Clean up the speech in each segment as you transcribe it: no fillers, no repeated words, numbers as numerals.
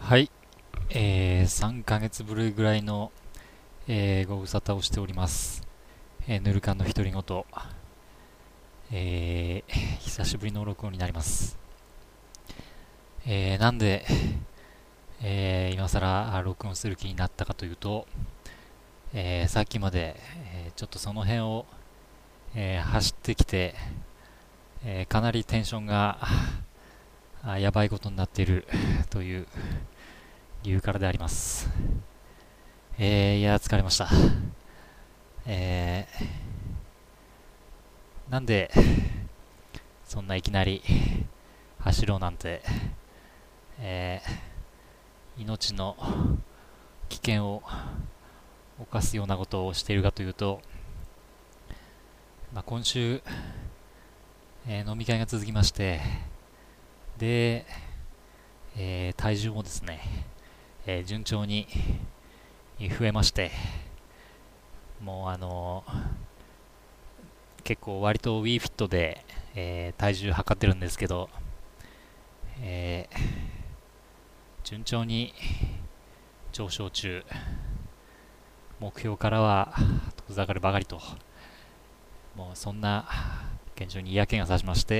はい、3ヶ月ぶりぐらいの、ご無沙汰をしております。ヌルカンの独り言、久しぶりの録音になります。なんで、今更録音する気になったかというと、さっきまで、ちょっとその辺を、走ってきて、かなりテンションがやばいことになっているという理由からであります。いや、疲れました。えなんで、そんないきなり走ろうなんて、え命の危険を冒すようなことをしているかというと、今週、飲み会が続きまして、で、体重もですね、順調に増えまして、もう結構割と WeFit で、体重測ってるんですけど、えー順調に上昇中、目標からは遠ざかるばかりと、もうそんな現状に嫌気がさしまして、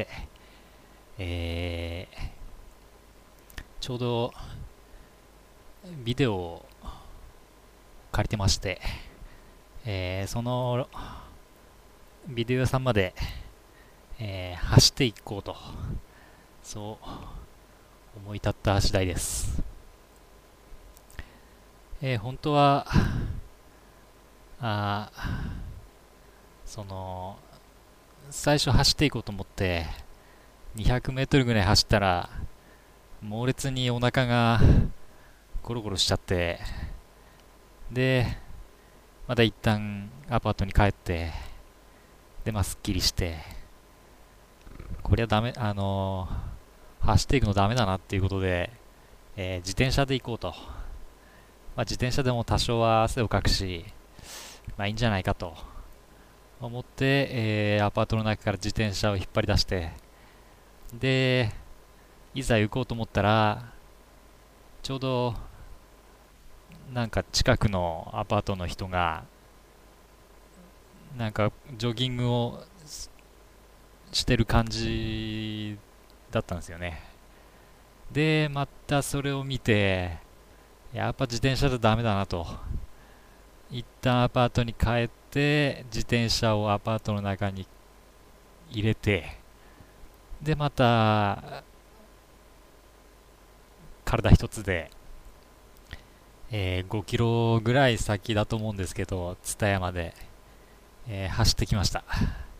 ちょうどビデオを借りてまして、そのビデオ屋さんまで、走っていこうと、そう思い立った次第です。本当はあその最初走っていこうと思って200メートルぐらい走ったら猛烈にお腹がゴロゴロしちゃって、でまた一旦アパートに帰って、ですっきりして、これはダメ、走っていくのダメだなっていうことで、自転車で行こうと。自転車でも多少は汗をかくし、いいんじゃないかと思って、アパートの中から自転車を引っ張り出して、で、いざ行こうと思ったら、ちょうどなんか近くのアパートの人が、なんかジョギングをしてる感じだったんですよね。で、またそれを見て、やっぱ自転車じゃダメだなと。一旦アパートに帰って、自転車をアパートの中に入れて、で、また、体一つで、5キロぐらい先だと思うんですけど、蔦屋まで、走ってきました。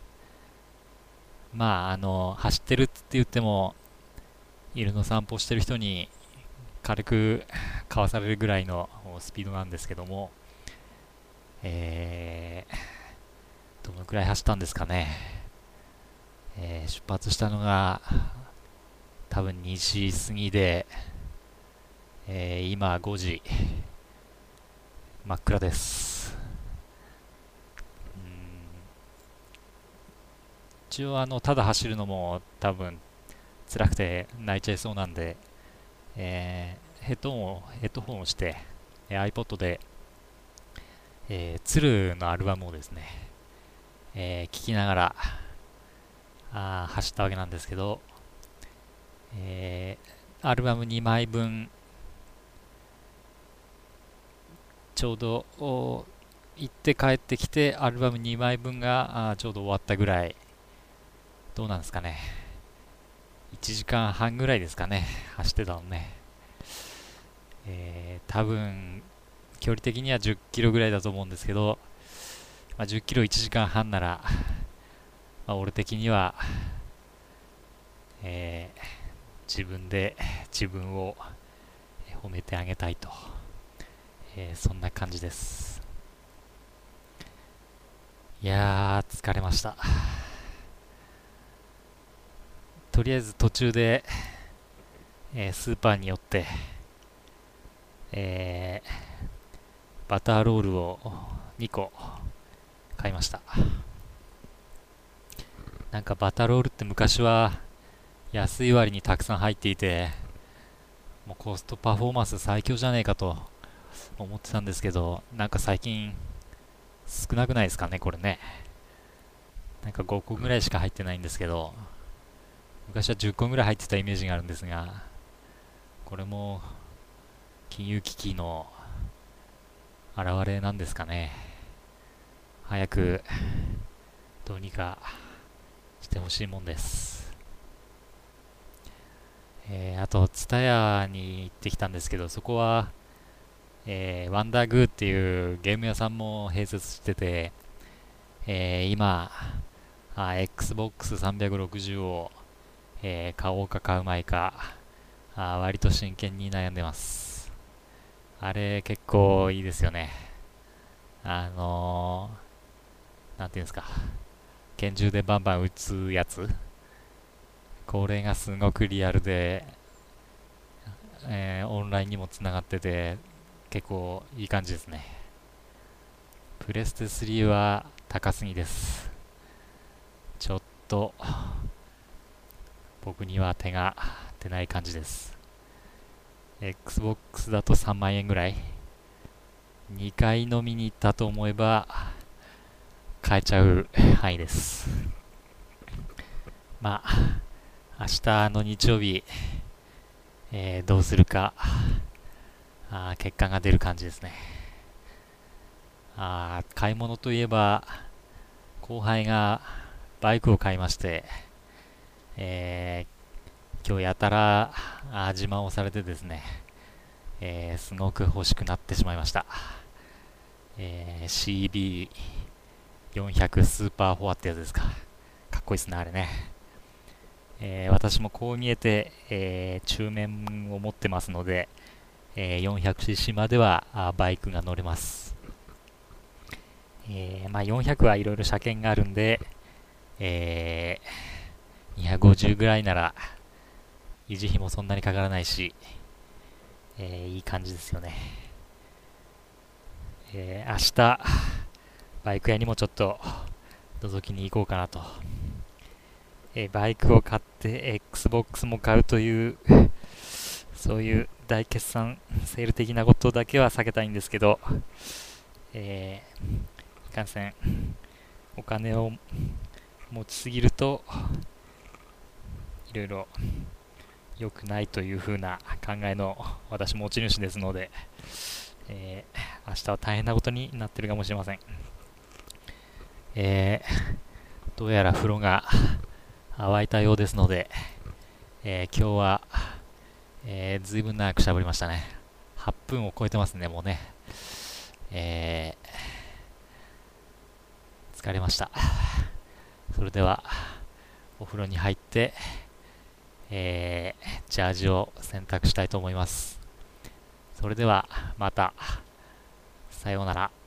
走ってるって言っても、犬の散歩してる人に軽くかわされるぐらいのスピードなんですけども、どのくらい走ったんですかね。出発したのが多分2時過ぎで、今5時、真っ暗です。一応ただ走るのも多分辛くて泣いちゃいそうなんで、ヘッドホンをして、iPod で、鶴のアルバムをですね、聴きながら走ったわけなんですけど、アルバム2枚分、ちょうど行って帰ってきてアルバム2枚分がちょうど終わったぐらい、どうなんですかね、1時間半ぐらいですかね、走ってたのね。多分距離的には10キロぐらいだと思うんですけど、10キロ1時間半なら、俺的には、自分で自分を褒めてあげたいと、そんな感じです。いやー疲れました。とりあえず途中で、スーパーに寄って、バターロールを2個買いました。なんかバターロールって昔は安い割にたくさん入っていて、 もうコストパフォーマンス最強じゃねえかと思ってたんですけど、なんか最近少なくないですかね、これね。なんか5個ぐらいしか入ってないんですけど、昔は10個ぐらい入ってたイメージがあるんですが、これも金融危機の現れなんですかね。早くどうにかしてほしいもんです。あと、ツタヤに行ってきたんですけど、そこは、ワンダーグーっていうゲーム屋さんも併設してて、今、Xbox 360を、買おうか買うまいか、割と真剣に悩んでます。あれ結構いいですよね。なんていうんですか、拳銃でバンバン撃つやつ。これがすごくリアルで、オンラインにもつながってて、結構いい感じですね。プレステ3は高すぎです。ちょっと僕には手が出ない感じです。Xbox だと3万円ぐらい。2回飲みに行ったと思えば買えちゃう範囲です。まあ、明日の日曜日、どうするか、結果が出る感じですね。買い物といえば、後輩がバイクを買いまして、今日やたら自慢をされてですね、すごく欲しくなってしまいました。CB400 スーパーフォアってやつですか。かっこいいですね、あれね。私もこう見えて、中面を持ってますので、400cc まではバイクが乗れます。400はいろいろ車検があるんで、250ぐらいなら維持費もそんなにかからないし、いい感じですよね。明日バイク屋にもちょっと覗きに行こうかなと。バイクを買って Xbox も買うというそういう大決算セール的なことだけは避けたいんですけど、いかんせんお金を持ちすぎるといろいろ良くないという風な考えの私持ち主ですので、明日は大変なことになってるかもしれません。どうやら風呂が沸いたようですので、今日は、ずいぶん長く喋りましたね。8分を超えてますね、もうね。疲れました。それではお風呂に入って、ジャージを洗濯したいと思います。それではまた。さようなら。